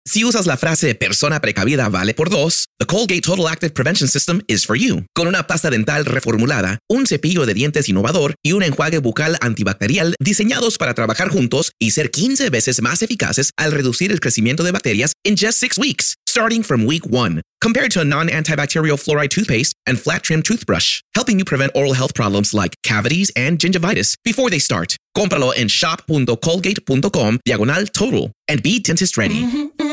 Si usas la frase persona precavida vale por dos, the Colgate Total Active Prevention System is for you. Con una pasta dental reformulada, un cepillo de dientes innovador y un enjuague bucal antibacterial diseñados para trabajar juntos y ser 15 veces más eficaces al reducir el crecimiento de bacterias in just 6 weeks, starting from week 1. Compared to a non-antibacterial fluoride toothpaste and flat trim toothbrush, helping you prevent oral health problems like cavities and gingivitis before they start. Cómpralo en shop.colgate.com/total and be dentist ready.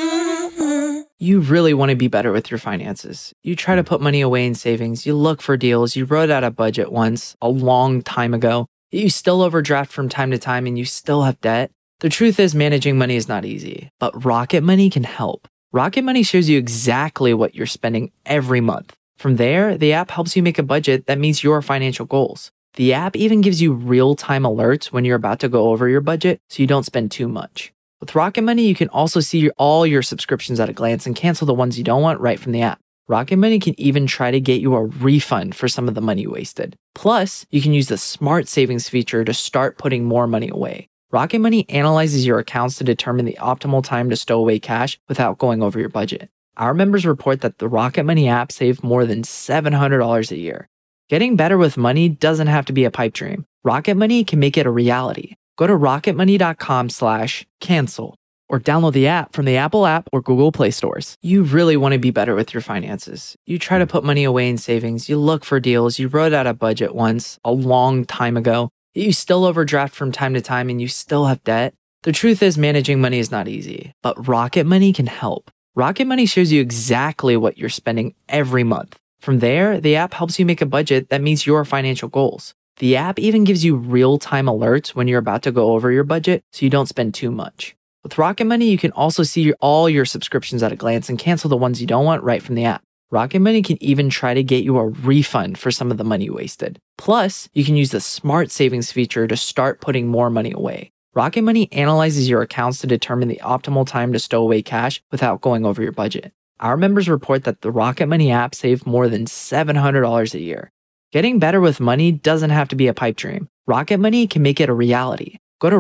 You really want to be better with your finances. You try to put money away in savings. You look for deals. You wrote out a budget once, a long time ago. You still overdraft from time to time and you still have debt. The truth is, managing money is not easy, but Rocket Money can help. Rocket Money shows you exactly what you're spending every month. From there, the app helps you make a budget that meets your financial goals. The app even gives you real-time alerts when you're about to go over your budget so you don't spend too much. With Rocket Money, you can also see all your subscriptions at a glance and cancel the ones you don't want right from the app. Rocket Money can even try to get you a refund for some of the money wasted. Plus, you can use the Smart Savings feature to start putting more money away. Rocket Money analyzes your accounts to determine the optimal time to stow away cash without going over your budget. Our members report that the Rocket Money app saved more than $700 a year. Getting better with money doesn't have to be a pipe dream. Rocket Money can make it a reality. Go to rocketmoney.com/cancel or download the app from the Apple app or Google Play stores. You really want to be better with your finances. You try to put money away in savings. You look for deals. You wrote out a budget once, a long time ago. You still overdraft from time to time and you still have debt. The truth is, managing money is not easy, but Rocket Money can help. Rocket Money shows you exactly what you're spending every month. From there, the app helps you make a budget that meets your financial goals. The app even gives you real-time alerts when you're about to go over your budget so you don't spend too much. With Rocket Money, you can also see all your subscriptions at a glance and cancel the ones you don't want right from the app. Rocket Money can even try to get you a refund for some of the money wasted. Plus, you can use the Smart Savings feature to start putting more money away. Rocket Money analyzes your accounts to determine the optimal time to stow away cash without going over your budget. Our members report that the Rocket Money app saved more than $700 a year. Getting better with money doesn't have to be a pipe dream. Rocket Money can make it a reality. Go to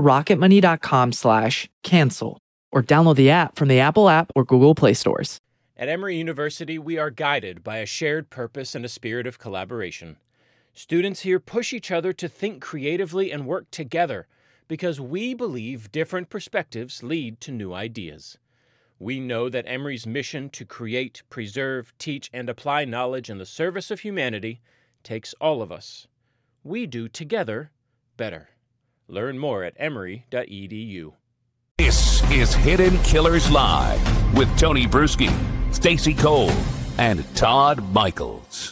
rocketmoney.com/cancel or download the app from the Apple app or Google Play stores. At Emory University, we are guided by a shared purpose and a spirit of collaboration. Students here push each other to think creatively and work together because we believe different perspectives lead to new ideas. We know that Emory's mission to create, preserve, teach, and apply knowledge in the service of humanity takes all of us. We do together better. Learn more at emory.edu. This is Hidden Killers Live with Tony Bruschi, Stacey Cole, and Todd Michaels.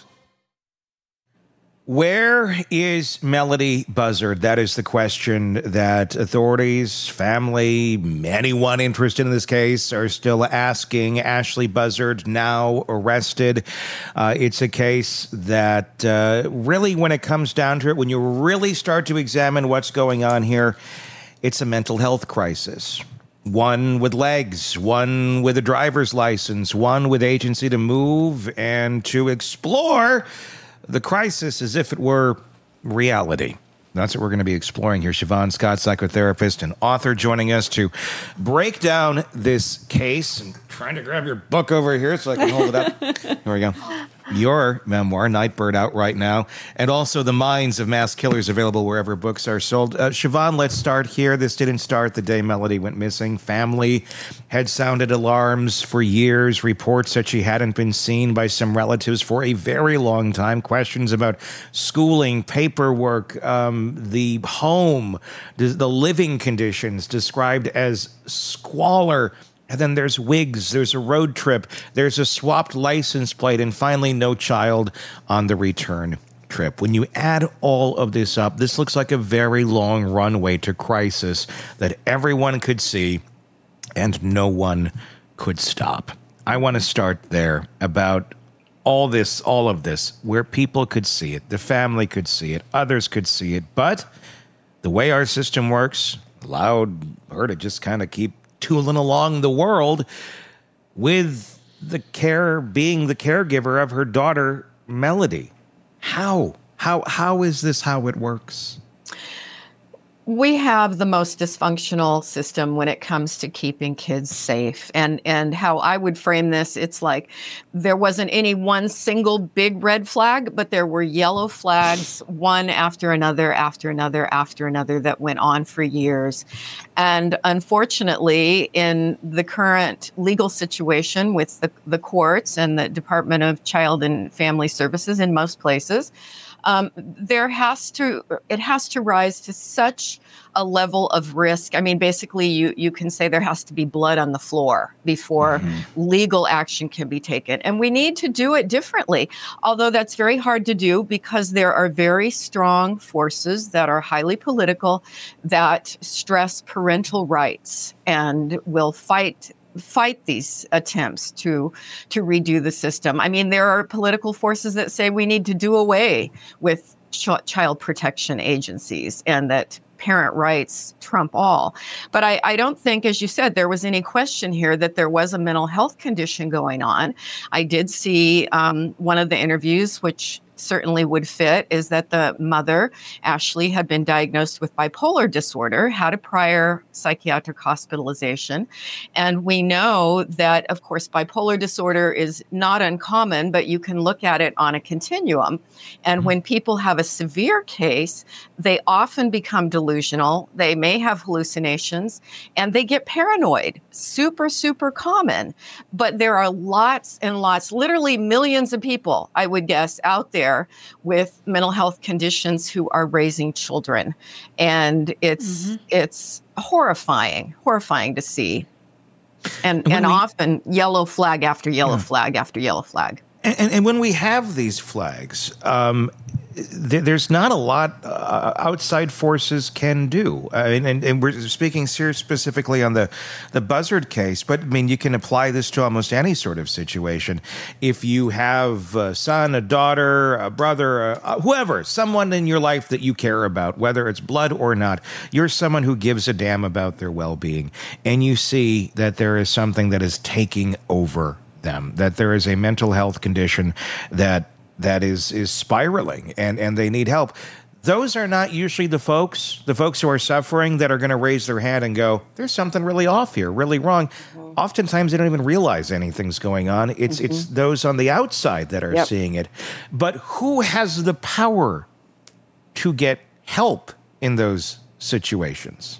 Where is Melody Buzzard? That is the question that authorities, family, anyone interested in this case are still asking. Ashley Buzzard, now arrested. It's a case that really, when it comes down to it, when you really start to examine what's going on here, it's a mental health crisis. One with legs, one with a driver's license, one with agency to move and to explore the crisis as if it were reality. That's what we're going to be exploring here. Siobhan Scott, psychotherapist and author, joining us to break down this case. I'm trying to grab your book over here so I can hold it up. Here we go. Your memoir, Nightbird, out right now, and also The Minds of Mass Killers, available wherever books are sold. Siobhan, let's start here. This didn't start the day Melody went missing. Family had sounded alarms for years, reports that she hadn't been seen by some relatives for a very long time, questions about schooling, paperwork, the home, the living conditions described as squalor. And then there's wigs, there's a road trip, there's a swapped license plate, and finally no child on the return trip. When you add all of this up, this looks like a very long runway to crisis that everyone could see and no one could stop. I want to start there about all of this, where people could see it, the family could see it, others could see it, but the way our system works allowed her to just kind of keep tooling along the world with being the caregiver of her daughter, Melody. How is this how it works? We have the most dysfunctional system when it comes to keeping kids safe. And how I would frame this, it's like there wasn't any one single big red flag, but there were yellow flags, one after another, after another, after another, that went on for years. And unfortunately, in the current legal situation with the courts and the Department of Child and Family Services in most places, it has to rise to such a level of risk. I mean, basically, you can say there has to be blood on the floor before legal action can be taken. And we need to do it differently, although that's very hard to do because there are very strong forces that are highly political that stress parental rights and will fight these attempts to redo the system. I mean, there are political forces that say we need to do away with child protection agencies and that parent rights trump all. But I don't think, as you said, there was any question here that there was a mental health condition going on. I did see one of the interviews, which certainly would fit, is that the mother, Ashley, had been diagnosed with bipolar disorder, had a prior psychiatric hospitalization. And we know that, of course, bipolar disorder is not uncommon, but you can look at it on a continuum. And when people have a severe case, they often become delusional. They may have hallucinations and they get paranoid. Super, super common. But there are lots and lots, literally millions of people, I would guess, out there with mental health conditions who are raising children. And it's horrifying to see. And often yellow flag after yellow flag after yellow flag. And when we have these flags, there's not a lot outside forces can do. And we're speaking here specifically on the Buzzard case, but I mean, you can apply this to almost any sort of situation. If you have a son, a daughter, a brother, whoever, someone in your life that you care about, whether it's blood or not, you're someone who gives a damn about their well-being, and you see that there is something that is taking over them, that there is a mental health condition that is spiraling and they need help. Those are not usually the folks who are suffering that are going to raise their hand and go, there's something really off here, really wrong. Oftentimes they don't even realize anything's going on. It's those on the outside that are seeing it. But who has the power to get help in those situations?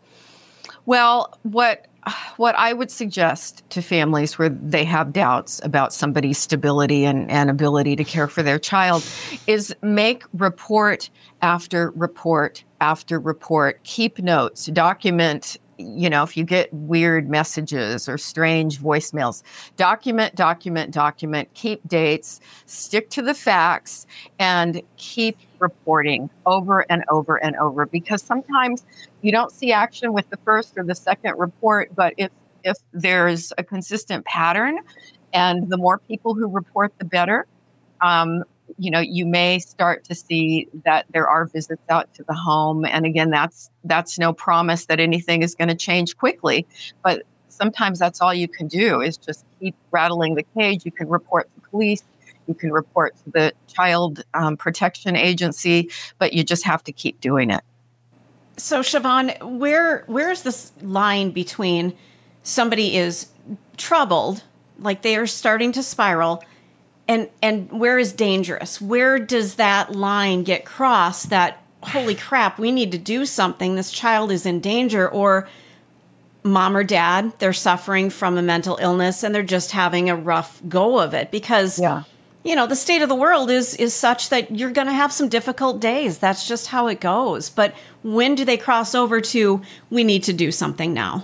Well, what I would suggest to families where they have doubts about somebody's stability and ability to care for their child is make report after report after report. Keep notes, document, if you get weird messages or strange voicemails, document, keep dates, stick to the facts, and keep reporting over and over and over, because sometimes you don't see action with the first or the second report, but if there's a consistent pattern and the more people who report, the better, you may start to see that there are visits out to the home. And again, that's no promise that anything is going to change quickly, but sometimes that's all you can do is just keep rattling the cage. You can report to police, you can report to the Child Protection Agency, but you just have to keep doing it. So Siobhan, where's this line between somebody is troubled, like they are starting to spiral, and where is dangerous? Where does that line get crossed that, holy crap, we need to do something, this child is in danger, or mom or dad, they're suffering from a mental illness and they're just having a rough go of it? Because, the state of the world is such that you're going to have some difficult days. That's just how it goes. But when do they cross over to, we need to do something now?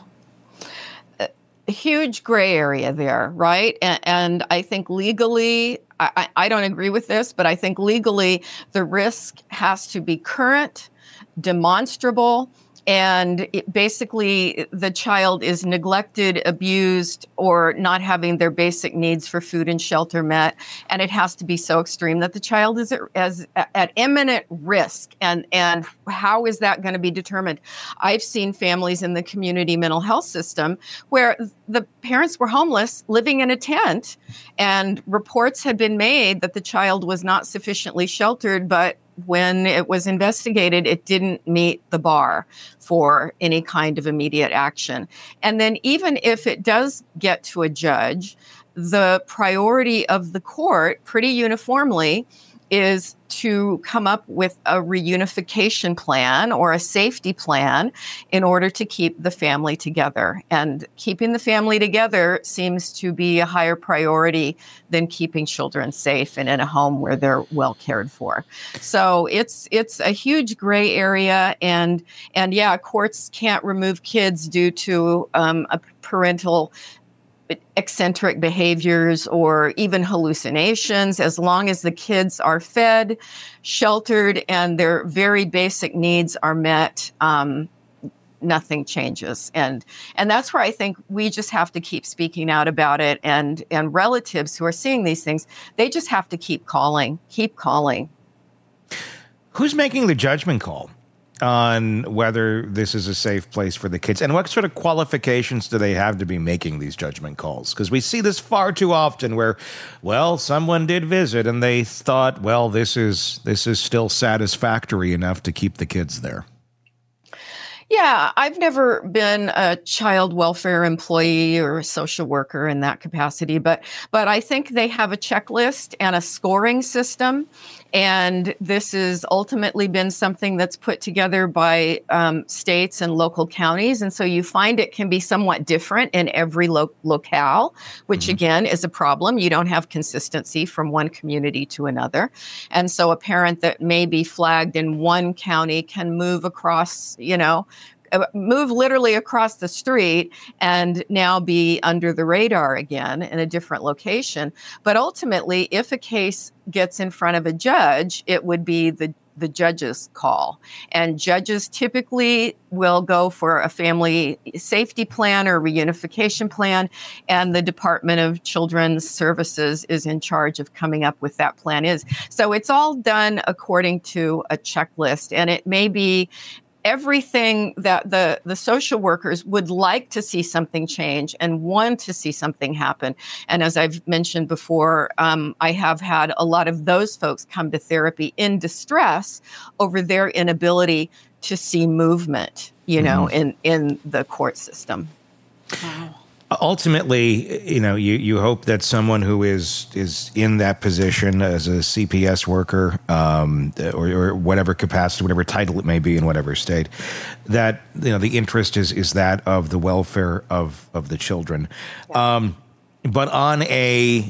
A huge gray area there, right? And I think legally, I don't agree with this, but I think legally the risk has to be current, demonstrable, and basically the child is neglected, abused, or not having their basic needs for food and shelter met. And it has to be so extreme that the child is at imminent risk. And how is that going to be determined? I've seen families in the community mental health system where the parents were homeless, living in a tent, and reports had been made that the child was not sufficiently sheltered, but when it was investigated, it didn't meet the bar for any kind of immediate action. And then even if it does get to a judge, the priority of the court pretty uniformly is to come up with a reunification plan or a safety plan in order to keep the family together. And keeping the family together seems to be a higher priority than keeping children safe and in a home where they're well cared for. So it's a huge gray area. And yeah, courts can't remove kids due to a parental eccentric behaviors or even hallucinations, as long as the kids are fed, sheltered, and their very basic needs are met. Nothing changes. And that's where I think we just have to keep speaking out about it. And relatives who are seeing these things, they just have to keep calling. Who's making the judgment call on whether this is a safe place for the kids? And what sort of qualifications do they have to be making these judgment calls? Because we see this far too often where, well, someone did visit and they thought, well, this is still satisfactory enough to keep the kids there. Yeah, I've never been a child welfare employee or a social worker in that capacity, but I think they have a checklist and a scoring system. And this has ultimately been something that's put together by states and local counties. And so you find it can be somewhat different in every locale, which again is a problem. You don't have consistency from one community to another. And so a parent that may be flagged in one county can move across, move literally across the street and now be under the radar again in a different location. But ultimately, if a case gets in front of a judge, it would be the judge's call. And judges typically will go for a family safety plan or reunification plan, and the Department of Children's Services is in charge of coming up with that plan. So it's all done according to a checklist, and it may be everything that the social workers would like to see something change and want to see something happen. And as I've mentioned before, I have had a lot of those folks come to therapy in distress over their inability to see movement, in the court system. Wow. Ultimately, you hope that someone who is in that position as a CPS worker, or whatever capacity, whatever title it may be in whatever state, that the interest is that of the welfare of the children. Yeah. But on a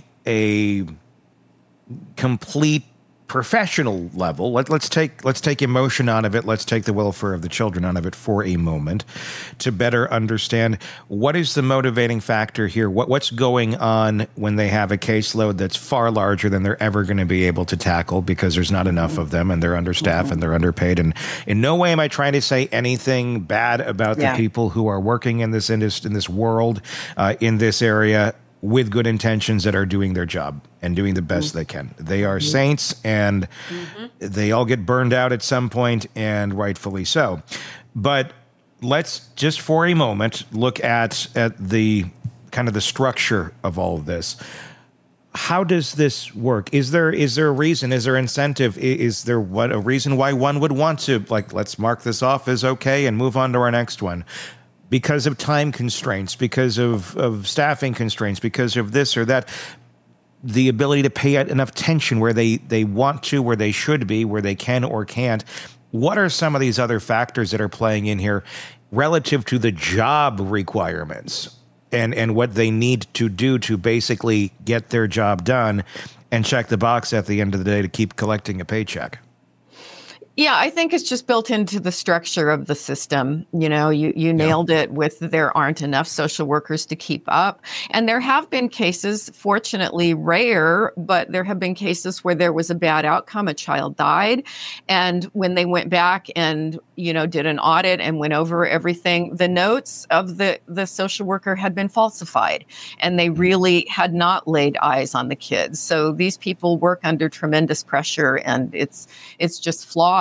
complete professional level, let's take emotion out of it. Let's take the welfare of the children out of it for a moment to better understand what is the motivating factor here. What's going on when they have a caseload that's far larger than they're ever going to be able to tackle because there's not enough of them and they're understaffed and they're underpaid. And in no way am I trying to say anything bad about the people who are working in this industry, in this world, in this area, with good intentions, that are doing their job and doing the best they can. They are saints, and they all get burned out at some point, and rightfully so. But let's just for a moment look at the kind of the structure of all of this. How does this work? Is there a reason? Is there incentive? Is there a reason why one would want to, let's mark this off as okay and move on to our next one? Because of time constraints, because of staffing constraints, because of this or that, the ability to pay enough attention where they want to, where they should be, where they can or can't. What are some of these other factors that are playing in here relative to the job requirements and what they need to do to basically get their job done and check the box at the end of the day to keep collecting a paycheck? Yeah, I think it's just built into the structure of the system. You nailed it with there aren't enough social workers to keep up. And there have been cases, fortunately rare, but there have been cases where there was a bad outcome. A child died. And when they went back and, did an audit and went over everything, the notes of the social worker had been falsified and they really had not laid eyes on the kids. So these people work under tremendous pressure and it's just flawed.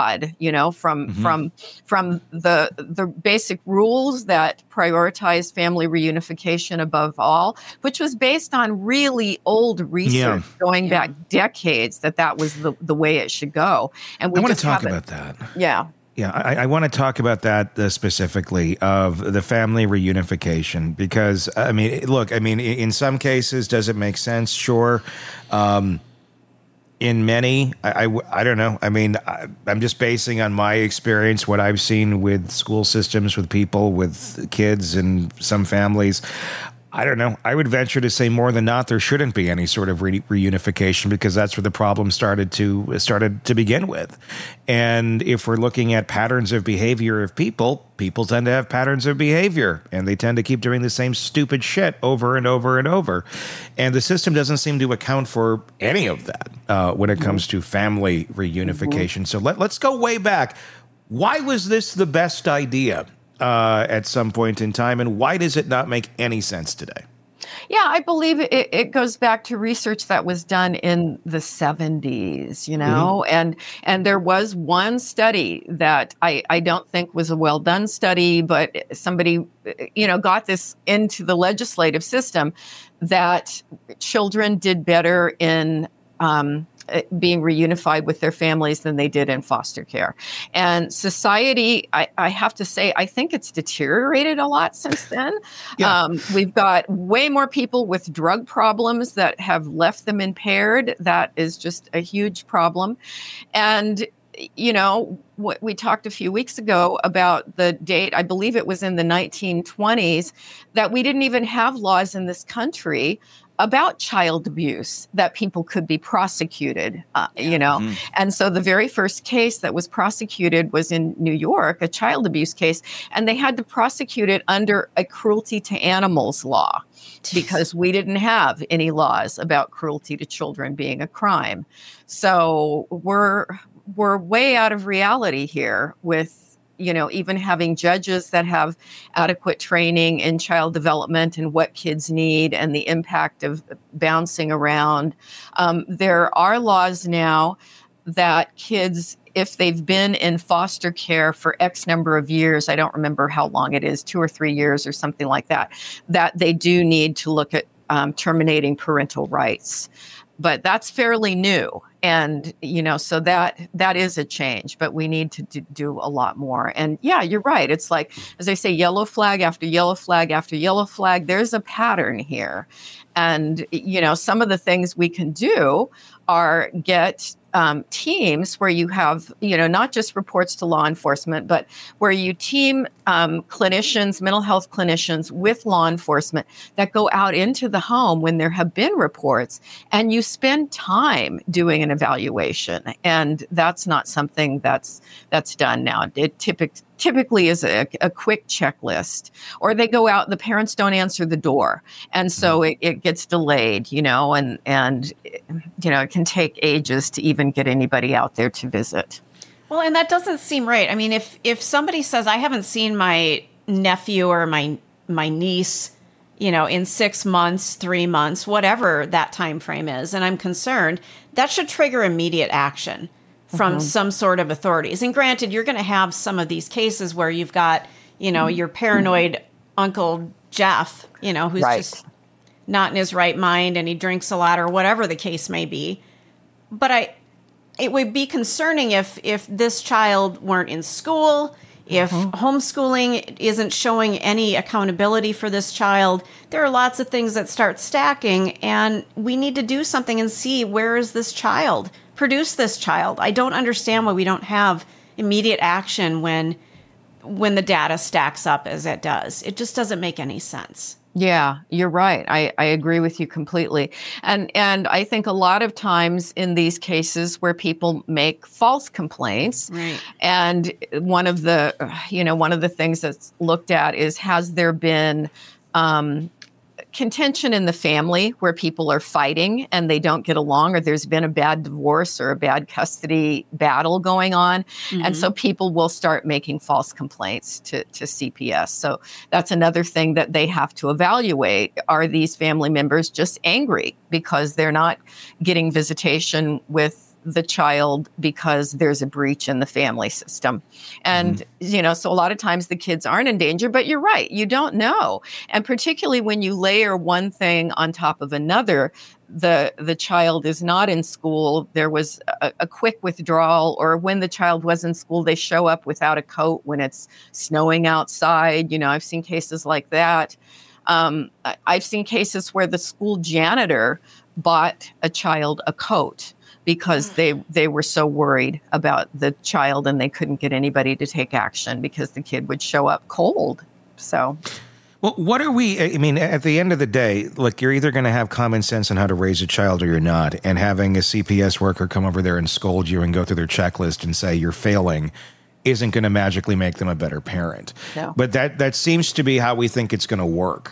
flawed, from the basic rules that prioritize family reunification above all, which was based on really old research going back decades that was the way it should go. And we I want just to talk haven't. about that. Yeah. Yeah, I want to talk about that specifically of the family reunification because, in some cases, does it make sense? Sure. In many, I don't know. I mean, I'm just basing on my experience, what I've seen with school systems, with people, with kids and some families. I don't know. I would venture to say more than not, there shouldn't be any sort of reunification because that's where the problem started to begin with. And if we're looking at patterns of behavior of people tend to have patterns of behavior and they tend to keep doing the same stupid shit over and over and over. And the system doesn't seem to account for any of that when it comes to family reunification. So let's go way back. Why was this the best idea at some point in time, and why does it not make any sense today? Yeah, I believe it goes back to research that was done in the 70s, and there was one study that I don't think was a well done study, but somebody, got this into the legislative system that children did better in being reunified with their families than they did in foster care. And society, I have to say, I think it's deteriorated a lot since then. Yeah. We've got way more people with drug problems that have left them impaired. That is just a huge problem. And what we talked a few weeks ago about the date, I believe it was in the 1920s, that we didn't even have laws in this country about child abuse that people could be prosecuted, And so the very first case that was prosecuted was in New York, a child abuse case, and they had to prosecute it under a cruelty to animals law because we didn't have any laws about cruelty to children being a crime. So we're way out of reality here with even having judges that have adequate training in child development and what kids need and the impact of bouncing around. There are laws now that kids, if they've been in foster care for X number of years, I don't remember how long it is, 2 or 3 years or something like that, that they do need to look at terminating parental rights. But that's fairly new. And, so that is a change, but we need to do a lot more. And yeah, you're right. It's like, as I say, yellow flag after yellow flag after yellow flag. There's a pattern here. And, some of the things we can do are get teams where you have, not just reports to law enforcement, but where you team clinicians, mental health clinicians with law enforcement that go out into the home when there have been reports, and you spend time doing an evaluation. And that's not something that's done now. It typically is a quick checklist, or they go out, the parents don't answer the door. And so it gets delayed, and it can take ages to even get anybody out there to visit. Well, and that doesn't seem right. I mean, if somebody says, I haven't seen my nephew or my niece, in 6 months, 3 months, whatever that time frame is, and I'm concerned, that should trigger immediate action from some sort of authorities. And granted, you're going to have some of these cases where you've got, your paranoid Uncle Jeff, who's just not in his right mind and he drinks a lot or whatever the case may be. But it would be concerning if this child weren't in school, if homeschooling isn't showing any accountability for this child. There are lots of things that start stacking, and we need to do something and see, where is this child? Produce this child. I don't understand why we don't have immediate action when the data stacks up as it does. It just doesn't make any sense. Yeah, you're right. I agree with you completely. And I think a lot of times in these cases where people make false complaints, right. And one of the things that's looked at is, has there been contention in the family where people are fighting and they don't get along, or there's been a bad divorce or a bad custody battle going on. And so people will start making false complaints to CPS. So that's another thing that they have to evaluate. Are these family members just angry because they're not getting visitation with the child because there's a breach in the family system. And, so a lot of times the kids aren't in danger, but you're right. You don't know. And particularly when you layer one thing on top of another, the child is not in school. There was a quick withdrawal, or when the child was in school, they show up without a coat when it's snowing outside. I've seen cases like that. I've seen cases where the school janitor bought a child a coat because they were so worried about the child and they couldn't get anybody to take action because the kid would show up cold. So, well, what are we? I mean, at the end of the day, look, you're either going to have common sense on how to raise a child or you're not. And having a CPS worker come over there and scold you and go through their checklist and say you're failing isn't going to magically make them a better parent. No. But that seems to be how we think it's going to work.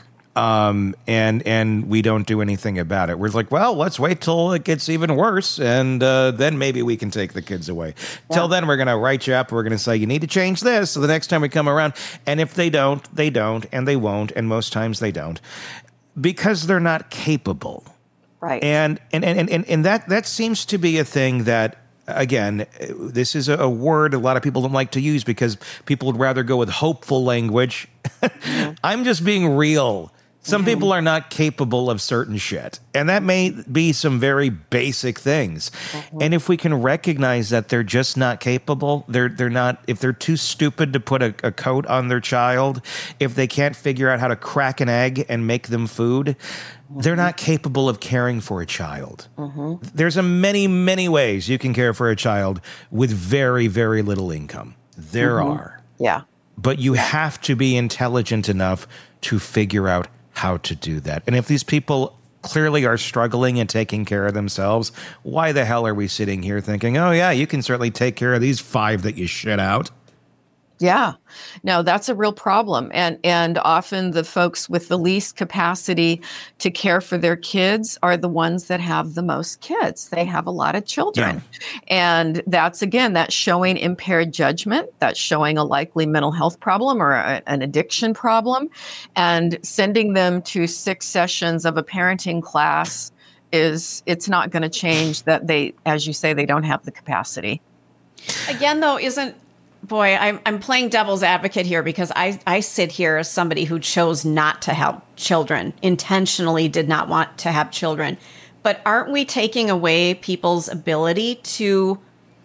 And we don't do anything about it. We're like, well, let's wait till it gets even worse, and then maybe we can take the kids away. Yeah. Till then, we're going to write you up. We're going to say, you need to change this, so the next time we come around. And if they don't, they don't, and they won't, and most times they don't, because they're not capable. Right. And that seems to be a thing that, again, this is a word a lot of people don't like to use because people would rather go with hopeful language. I'm just being real. Some people are not capable of certain shit, and that may be some very basic things. And if we can recognize that they're just not capable, they're not. If they're too stupid to put a coat on their child, if they can't figure out how to crack an egg and make them food, they're not capable of caring for a child. There's many, many ways you can care for a child with very, very little income. There are. Yeah. But you have to be intelligent enough to figure out how to do that. And if these people clearly are struggling and taking care of themselves, why the hell are we sitting here thinking, oh, yeah, you can certainly take care of these 5 that you shit out? Yeah, no, that's a real problem. And often the folks with the least capacity to care for their kids are the ones that have the most kids. They have a lot of children. Yeah. And that's showing impaired judgment. That's showing a likely mental health problem or an addiction problem. And sending them to 6 sessions of a parenting class it's not going to change that they, as you say, they don't have the capacity. Again, though, Boy, I'm playing devil's advocate here because I sit here as somebody who chose not to have children, intentionally did not want to have children. But aren't we taking away people's ability to,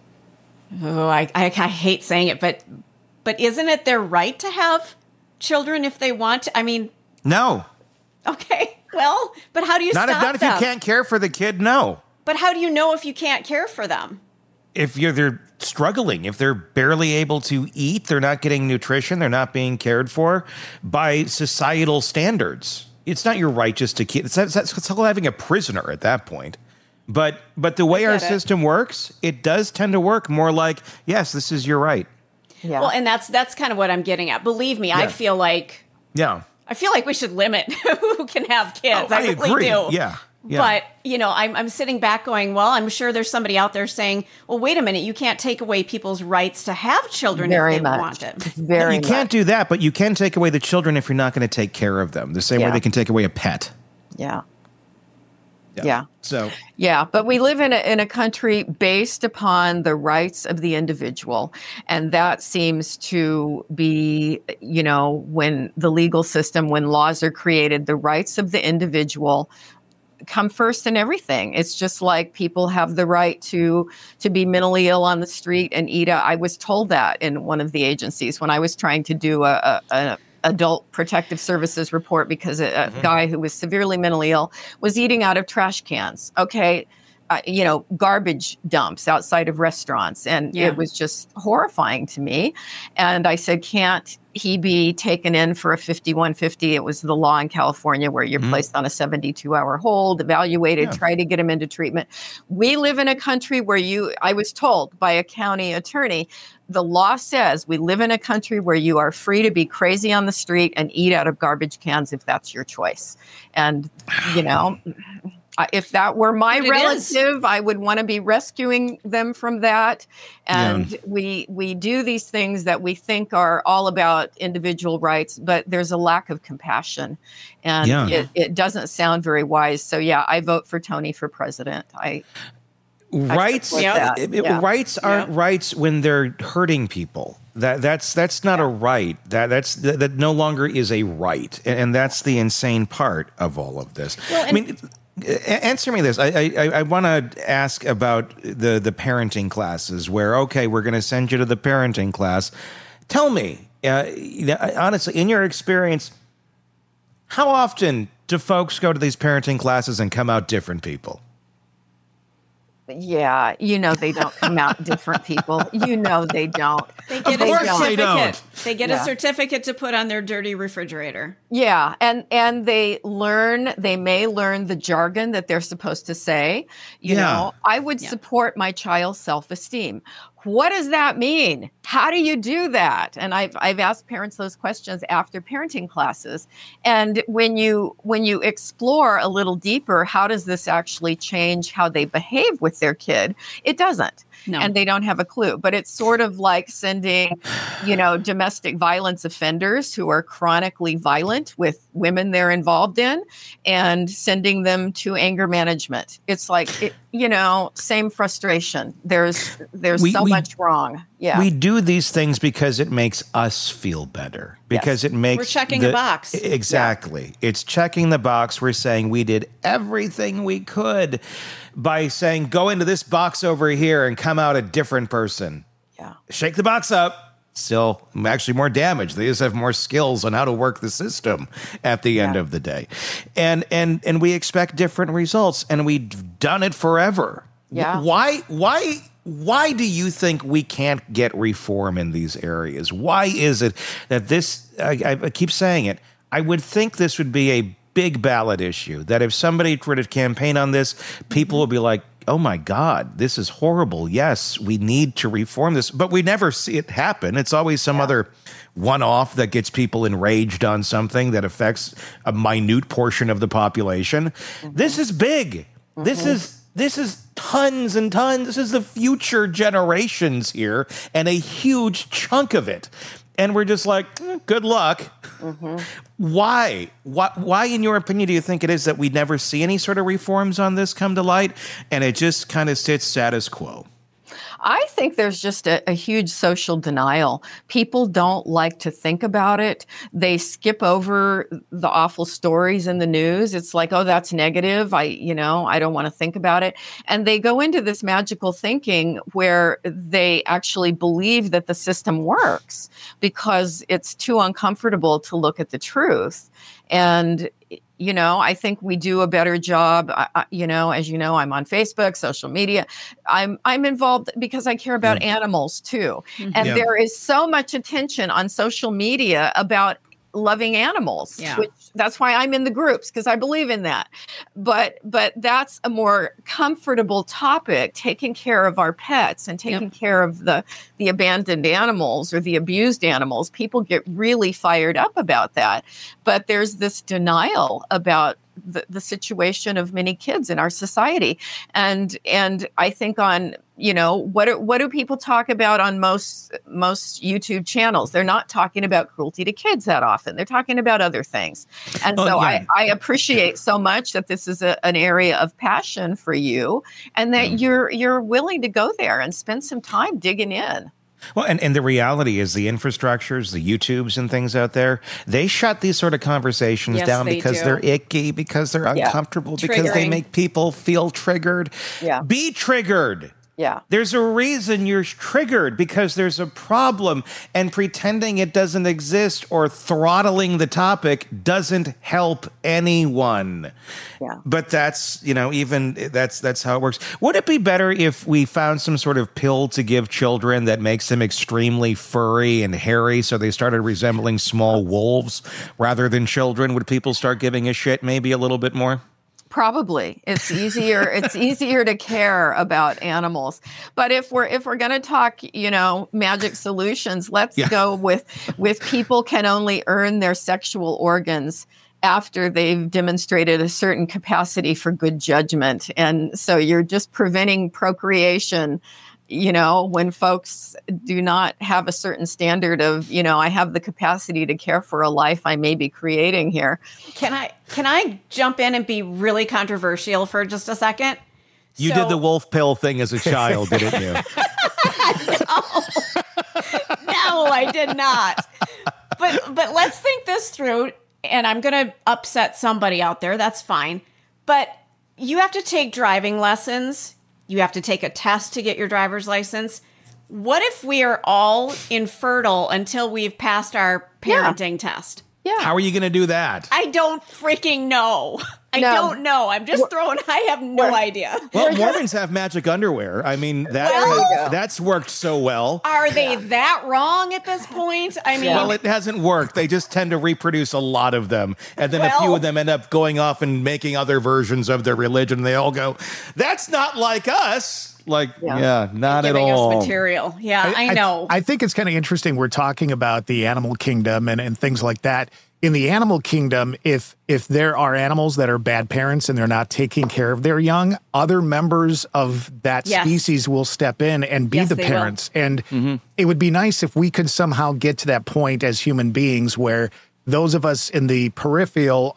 I hate saying it, but isn't it their right to have children if they want to? I mean. No. Okay, well, but how do you stop them? Not if you can't care for the kid, no. But how do you know if you can't care for them? If they're struggling, if they're barely able to eat, they're not getting nutrition, they're not being cared for by societal standards. It's not your right just to keep. It's like having a prisoner at that point. But the way our system works, it does tend to work more like, yes, this is your right. Yeah. Well, and that's kind of what I'm getting at. Believe me, yeah. I feel like we should limit who can have kids. Oh, I really agree. do. Yeah. But, I'm sitting back going, well, I'm sure there's somebody out there saying, well, wait a minute, you can't take away people's rights to have children if they want it. You can't do that, but you can take away the children if you're not going to take care of them. The same way they can take away a pet. Yeah. So. Yeah, but we live in a country based upon the rights of the individual. And that seems to be, when the legal system, when laws are created, the rights of the individual come first in everything. It's just like people have the right to be mentally ill on the street and eat. I was told that in one of the agencies when I was trying to do a adult protective services report because a guy who was severely mentally ill was eating out of trash cans. Okay. Garbage dumps outside of restaurants. And it was just horrifying to me. And I said, can't he be taken in for a 5150? It was the law in California where you're placed on a 72-hour hold, evaluated, try to get him into treatment. We live in a country where I was told by a county attorney, the law says we live in a country where you are free to be crazy on the street and eat out of garbage cans if that's your choice. And, if that were my relative, I would want to be rescuing them from that. And we do these things that we think are all about individual rights, but there's a lack of compassion. And it doesn't sound very wise. So, I vote for Tony for president. Rights, Yeah. rights aren't rights when they're hurting people. That's not a right. That no longer is a right, and that's the insane part of all of this. Well, I mean, answer me this. I want to ask about the parenting classes where, okay, we're going to send you to the parenting class. Tell me, honestly, in your experience, how often do folks go to these parenting classes and come out different people? Yeah, they don't come out different people. They don't. They get Of course a certificate. they don't. They get a certificate to put on their dirty refrigerator. Yeah, and they may learn the jargon that they're supposed to say. You know, I would support my child's self-esteem. What does that mean? How do you do that? And I've asked parents those questions after parenting classes. And when you explore a little deeper, how does this actually change how they behave with their kid? It doesn't. No. And they don't have a clue. But it's sort of like sending, domestic violence offenders who are chronically violent with women they're involved in and sending them to anger management. It's like, same frustration. There's so much wrong. Yeah. We do these things because it makes us feel better. Because it makes... We're checking a box. Exactly. Yeah. It's checking the box. We're saying we did everything we could by saying, go into this box over here and come out a different person. Yeah. Shake the box up. Still, actually more damage. They just have more skills on how to work the system at the end of the day. And we expect different results, and we've done it forever. Yeah. Why do you think we can't get reform in these areas? Why is it that this, I keep saying it, I would think this would be a big ballot issue, that if somebody were to campaign on this, people would be like, oh my God, this is horrible. Yes, we need to reform this. But we never see it happen. It's always some other one-off that gets people enraged on something that affects a minute portion of the population. Mm-hmm. This is big. Mm-hmm. This is tons and tons. This is the future generations here and a huge chunk of it. And we're just like, good luck. Mm-hmm. Why, in your opinion, do you think it is that we never see any sort of reforms on this come to light and it just kind of sits status quo? I think there's just a huge social denial. People don't like to think about it. They skip over the awful stories in the news. It's like, oh, that's negative. I don't want to think about it. And they go into this magical thinking where they actually believe that the system works because it's too uncomfortable to look at the truth. And I think we do a better job. As you know, I'm on Facebook, social media. I'm involved because I care about animals too. Mm-hmm. And there is so much attention on social media about loving animals, which that's why I'm in the groups, because I believe in that. But that's a more comfortable topic, taking care of our pets and taking care of the abandoned animals or the abused animals. People get really fired up about that. But there's this denial about the situation of many kids in our society. And I think on, what do people talk about on most YouTube channels? They're not talking about cruelty to kids that often. They're talking about other things. And I appreciate so much that this is an area of passion for you and that you're willing to go there and spend some time digging in. Well, and the reality is the infrastructures, the YouTubes and things out there, they shut these sort of conversations down because they're icky, because they're uncomfortable, because they make people feel triggered. Yeah. Be triggered. Yeah. There's a reason you're triggered, because there's a problem, and pretending it doesn't exist or throttling the topic doesn't help anyone. Yeah. But that's, that's how it works. Would it be better if we found some sort of pill to give children that makes them extremely furry and hairy so they started resembling small wolves rather than children? Would people start giving a shit maybe a little bit more? Probably. It's easier. It's easier to care about animals. But if we're going to talk, magic solutions, let's go with people can only earn their sexual organs after they've demonstrated a certain capacity for good judgment. And so you're just preventing procreation, when folks do not have a certain standard of, I have the capacity to care for a life I may be creating here. Can I jump in and be really controversial for just a second? You did the wolf pill thing as a child, didn't you? No, I did not. But let's think this through, and I'm going to upset somebody out there. That's fine. But you have to take driving lessons. You have to take a test to get your driver's license. What if we are all infertile until we've passed our parenting test? Yeah. How are you going to do that? I don't freaking know. I don't know. I'm just I have no idea. Well, Mormons have magic underwear. I mean, that's worked so well. Are they that wrong at this point? I mean, well, it hasn't worked. They just tend to reproduce a lot of them. And then a few of them end up going off and making other versions of their religion. They all go, that's not like us. Like, not at all. Giving us material. Yeah, I know. I think it's kind of interesting. We're talking about the animal kingdom and things like that. In the animal kingdom, if there are animals that are bad parents and they're not taking care of their young, other members of that species will step in and be the parents. Will. And it would be nice if we could somehow get to that point as human beings where those of us in the peripheral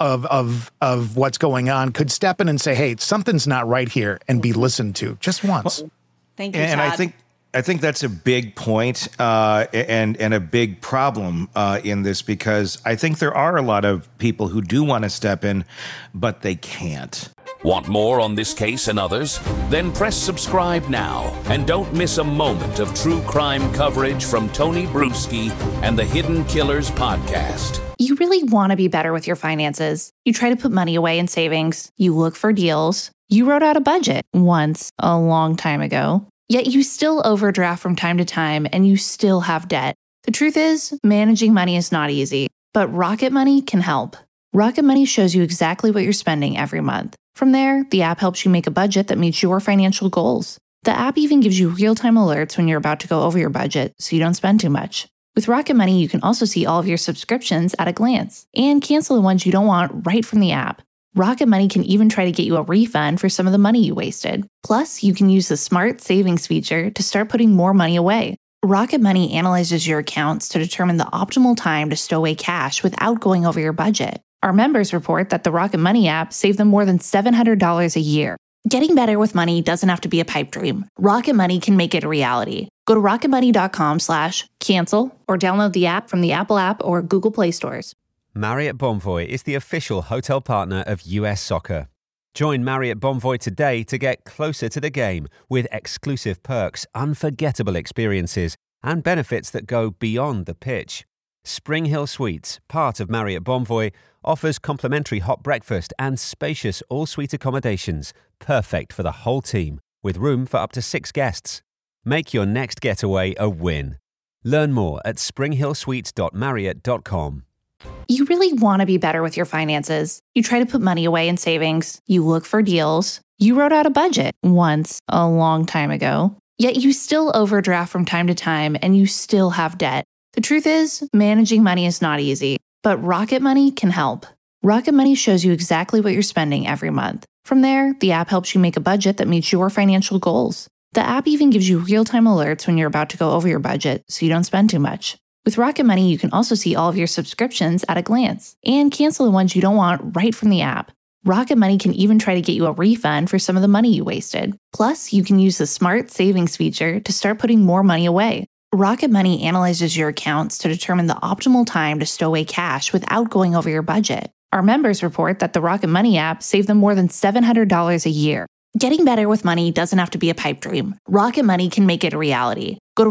of what's going on could step in and say, hey, something's not right here, and be listened to just once. Well, thank you, and Todd. I think that's a big point and a big problem in this, because I think there are a lot of people who do want to step in, but they can't. Want more on this case and others? Then press subscribe now and don't miss a moment of true crime coverage from Tony Bruschi and the Hidden Killers podcast. You really want to be better with your finances. You try to put money away in savings. You look for deals. You wrote out a budget once a long time ago. Yet you still overdraft from time to time and you still have debt. The truth is, managing money is not easy, but Rocket Money can help. Rocket Money shows you exactly what you're spending every month. From there, the app helps you make a budget that meets your financial goals. The app even gives you real-time alerts when you're about to go over your budget so you don't spend too much. With Rocket Money, you can also see all of your subscriptions at a glance and cancel the ones you don't want right from the app. Rocket Money can even try to get you a refund for some of the money you wasted. Plus, you can use the Smart Savings feature to start putting more money away. Rocket Money analyzes your accounts to determine the optimal time to stow away cash without going over your budget. Our members report that the Rocket Money app saved them more than $700 a year. Getting better with money doesn't have to be a pipe dream. Rocket Money can make it a reality. Go to rocketmoney.com/cancel or download the app from the Apple App or Google Play stores. Marriott Bonvoy is the official hotel partner of US Soccer. Join Marriott Bonvoy today to get closer to the game with exclusive perks, unforgettable experiences, and benefits that go beyond the pitch. Spring Hill Suites, part of Marriott Bonvoy, offers complimentary hot breakfast and spacious all-suite accommodations, perfect for the whole team, with room for up to 6 guests. Make your next getaway a win. Learn more at springhillsuites.marriott.com. You really want to be better with your finances. You try to put money away in savings. You look for deals. You wrote out a budget once a long time ago. Yet you still overdraft from time to time and you still have debt. The truth is, managing money is not easy, but Rocket Money can help. Rocket Money shows you exactly what you're spending every month. From there, the app helps you make a budget that meets your financial goals. The app even gives you real-time alerts when you're about to go over your budget so you don't spend too much. With Rocket Money, you can also see all of your subscriptions at a glance and cancel the ones you don't want right from the app. Rocket Money can even try to get you a refund for some of the money you wasted. Plus, you can use the Smart Savings feature to start putting more money away. Rocket Money analyzes your accounts to determine the optimal time to stow away cash without going over your budget. Our members report that the Rocket Money app saved them more than $700 a year. Getting better with money doesn't have to be a pipe dream. Rocket Money can make it a reality. Go to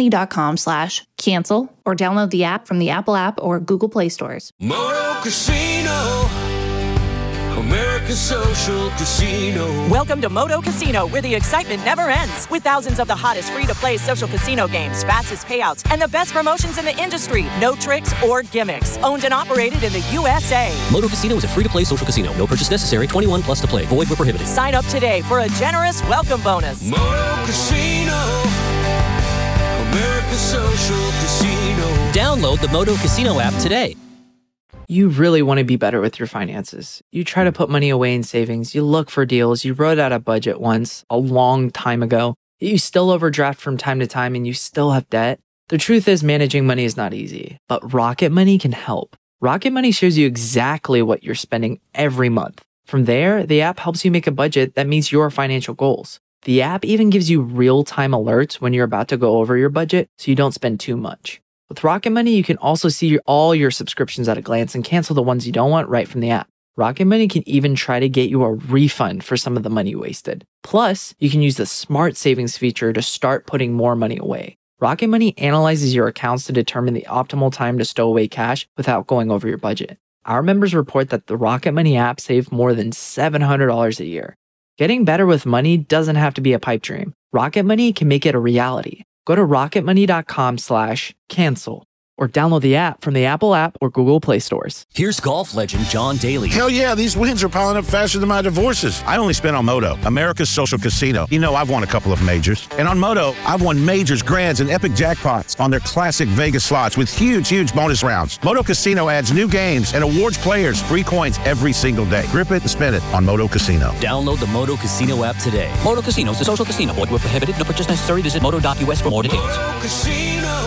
rocketmoney.com/cancel or download the app from the Apple App or Google Play stores. Moto Casino, America's social casino. Welcome to Moto Casino, where the excitement never ends. With thousands of the hottest free-to-play social casino games, fastest payouts, and the best promotions in the industry. No tricks or gimmicks. Owned and operated in the USA. Moto Casino is a free-to-play social casino. No purchase necessary. 21 plus to play. Void where prohibited. Sign up today for a generous welcome bonus. Moto Casino, America's social casino. Download the Moto Casino app today. You really want to be better with your finances. You try to put money away in savings. You look for deals. You wrote out a budget once a long time ago. You still overdraft from time to time and you still have debt. The truth is, managing money is not easy, but Rocket Money can help. Rocket Money shows you exactly what you're spending every month. From there, the app helps you make a budget that meets your financial goals. The app even gives you real-time alerts when you're about to go over your budget so you don't spend too much. With Rocket Money, you can also see all your subscriptions at a glance and cancel the ones you don't want right from the app. Rocket Money can even try to get you a refund for some of the money you wasted. Plus, you can use the Smart Savings feature to start putting more money away. Rocket Money analyzes your accounts to determine the optimal time to stow away cash without going over your budget. Our members report that the Rocket Money app saved more than $700 a year. Getting better with money doesn't have to be a pipe dream. Rocket Money can make it a reality. Go to rocketmoney.com/cancel or download the app from the Apple app or Google Play stores. Here's golf legend John Daly. Hell yeah, these wins are piling up faster than my divorces. I only spent on Moto, America's social casino. You know I've won a couple of majors. And on Moto, I've won majors, grands, and epic jackpots on their classic Vegas slots with huge bonus rounds. Moto Casino adds new games and awards players free coins every single day. Grip it and spin it on Moto Casino. Download the Moto Casino app today. Moto Casino is a social casino. Void where prohibited. No purchase necessary. Visit moto.us for more details. Moto Casino,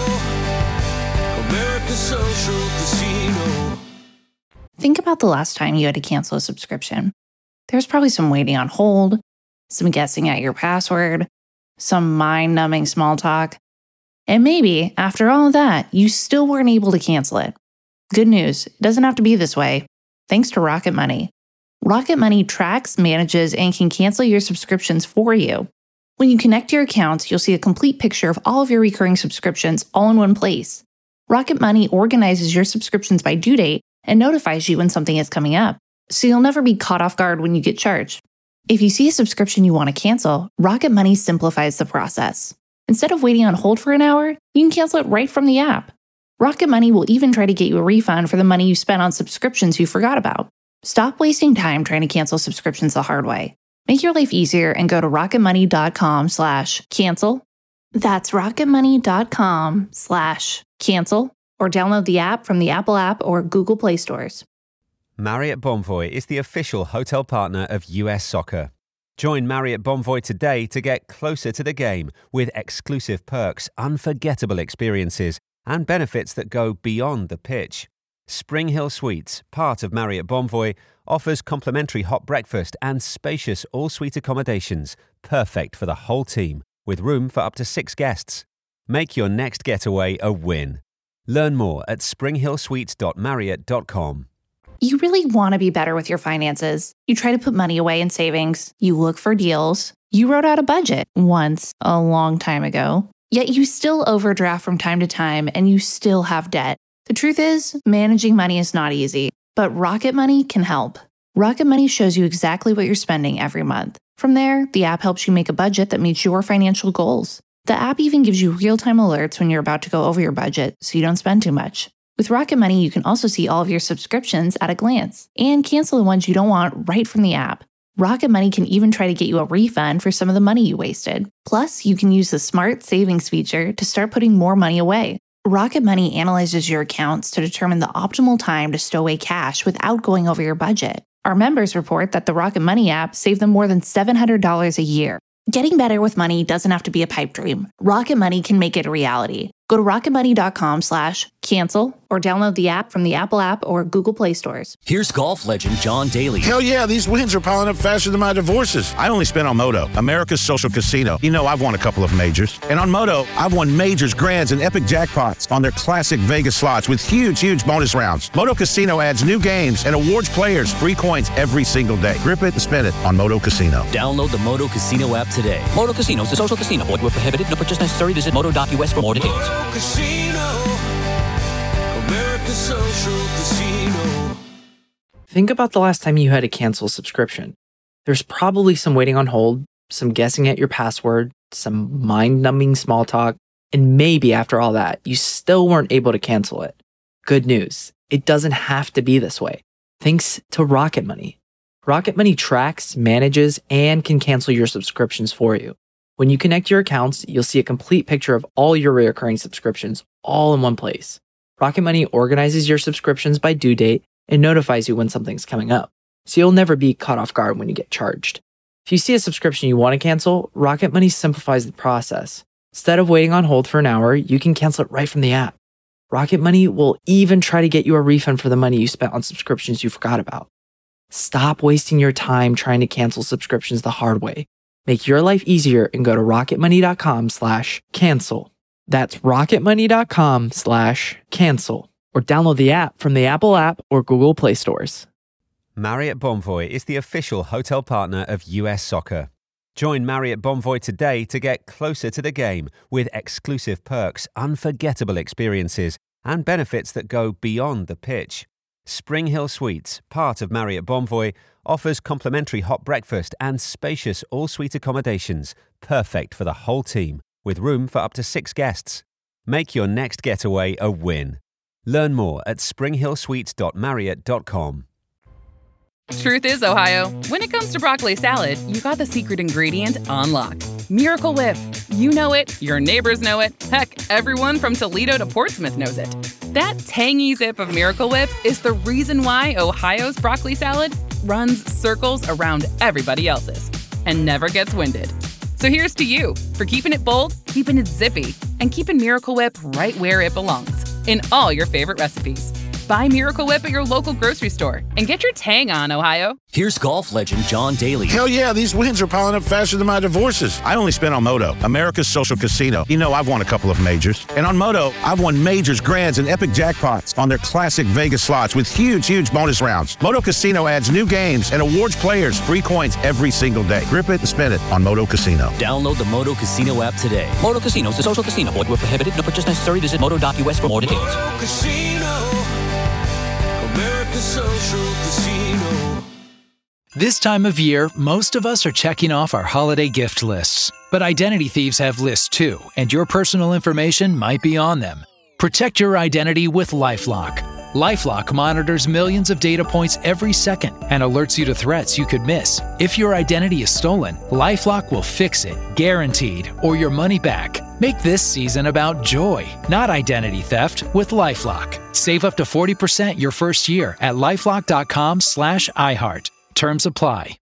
America's social casino. Think about the last time you had to cancel a subscription. There's probably some waiting on hold, some guessing at your password, some mind-numbing small talk. And maybe, after all of that, you still weren't able to cancel it. Good news, it doesn't have to be this way. Thanks to Rocket Money. Rocket Money tracks, manages, and can cancel your subscriptions for you. When you connect your accounts, you'll see a complete picture of all of your recurring subscriptions all in one place. Rocket Money organizes your subscriptions by due date and notifies you when something is coming up, so you'll never be caught off guard when you get charged. If you see a subscription you want to cancel, Rocket Money simplifies the process. Instead of waiting on hold for an hour, you can cancel it right from the app. Rocket Money will even try to get you a refund for the money you spent on subscriptions you forgot about. Stop wasting time trying to cancel subscriptions the hard way. Make your life easier and go to rocketmoney.com/cancel. That's rocketmoney.com/cancel or download the app from the Apple app or Google Play stores. Marriott Bonvoy is the official hotel partner of US Soccer. Join Marriott Bonvoy today to get closer to the game with exclusive perks, unforgettable experiences, and benefits that go beyond the pitch. Spring Hill Suites, part of Marriott Bonvoy, offers complimentary hot breakfast and spacious all-suite accommodations, perfect for the whole team, with room for up to 6 guests. Make your next getaway a win. Learn more at springhillsuites.marriott.com. You really want to be better with your finances. You try to put money away in savings. You look for deals. You wrote out a budget once, a long time ago. Yet you still overdraft from time to time and you still have debt. The truth is, managing money is not easy, but Rocket Money can help. Rocket Money shows you exactly what you're spending every month. From there, the app helps you make a budget that meets your financial goals. The app even gives you real-time alerts when you're about to go over your budget so you don't spend too much. With Rocket Money, you can also see all of your subscriptions at a glance and cancel the ones you don't want right from the app. Rocket Money can even try to get you a refund for some of the money you wasted. Plus, you can use the Smart Savings feature to start putting more money away. Rocket Money analyzes your accounts to determine the optimal time to stow away cash without going over your budget. Our members report that the Rocket Money app saved them more than $700 a year. Getting better with money doesn't have to be a pipe dream. Rocket Money can make it a reality. Go to rocketmoney.com/cancel or download the app from the Apple app or Google Play stores. Here's golf legend John Daly. Hell yeah, these wins are piling up faster than my divorces. I only spent on Moto, America's social casino. You know I've won a couple of majors. And on Moto, I've won majors, grands, and epic jackpots on their classic Vegas slots with huge bonus rounds. Moto Casino adds new games and awards players free coins every single day. Grip it and spin it on Moto Casino. Download the Moto Casino app today. Moto Casino is a social casino. Void where prohibited. No purchase necessary. Visit moto.us for more details. Moto Casino, America's social casino. Think about the last time you had to cancel a subscription. There's probably some waiting on hold, some guessing at your password, some mind-numbing small talk, and maybe after all that, you still weren't able to cancel it. Good news, it doesn't have to be this way. Thanks to Rocket Money. Rocket Money tracks, manages, and can cancel your subscriptions for you. When you connect your accounts, you'll see a complete picture of all your recurring subscriptions all in one place. Rocket Money organizes your subscriptions by due date and notifies you when something's coming up, so you'll never be caught off guard when you get charged. If you see a subscription you want to cancel, Rocket Money simplifies the process. Instead of waiting on hold for an hour, you can cancel it right from the app. Rocket Money will even try to get you a refund for the money you spent on subscriptions you forgot about. Stop wasting your time trying to cancel subscriptions the hard way. Make your life easier and go to rocketmoney.com/cancel. That's rocketmoney.com/cancel. Or download the app from the Apple app or Google Play stores. Marriott Bonvoy is the official hotel partner of US Soccer. Join Marriott Bonvoy today to get closer to the game with exclusive perks, unforgettable experiences, and benefits that go beyond the pitch. Spring Hill Suites, part of Marriott Bonvoy, offers complimentary hot breakfast and spacious all-suite accommodations, perfect for the whole team, with room for up to 6 guests. Make your next getaway a win. Learn more at springhillsuites.marriott.com. Truth is, Ohio, when it comes to broccoli salad, you got the secret ingredient on lock. Miracle Whip. You know it, your neighbors know it, heck, everyone from Toledo to Portsmouth knows it. That tangy zip of Miracle Whip is the reason why Ohio's broccoli salad runs circles around everybody else's and never gets winded. So here's to you for keeping it bold, keeping it zippy, and keeping Miracle Whip right where it belongs, in all your favorite recipes. Buy Miracle Whip at your local grocery store and get your tang on, Ohio. Here's golf legend John Daly. Hell yeah, these wins are piling up faster than my divorces. I only spent on Moto, America's social casino. You know I've won a couple of majors. And on Moto, I've won majors, grands, and epic jackpots on their classic Vegas slots with huge bonus rounds. Moto Casino adds new games and awards players free coins every single day. Grip it and spin it on Moto Casino. Download the Moto Casino app today. Moto Casino is a social casino. Void where prohibited. No purchase necessary. Visit moto.us for more details. Moto Casino. America's social casino. This time of year, most of us are checking off our holiday gift lists. But identity thieves have lists too, and your personal information might be on them. Protect your identity with LifeLock. LifeLock monitors millions of data points every second and alerts you to threats you could miss. If your identity is stolen, LifeLock will fix it, guaranteed, or your money back. Make this season about joy, not identity theft, with LifeLock. Save up to 40% your first year at LifeLock.com/iHeart. Terms apply.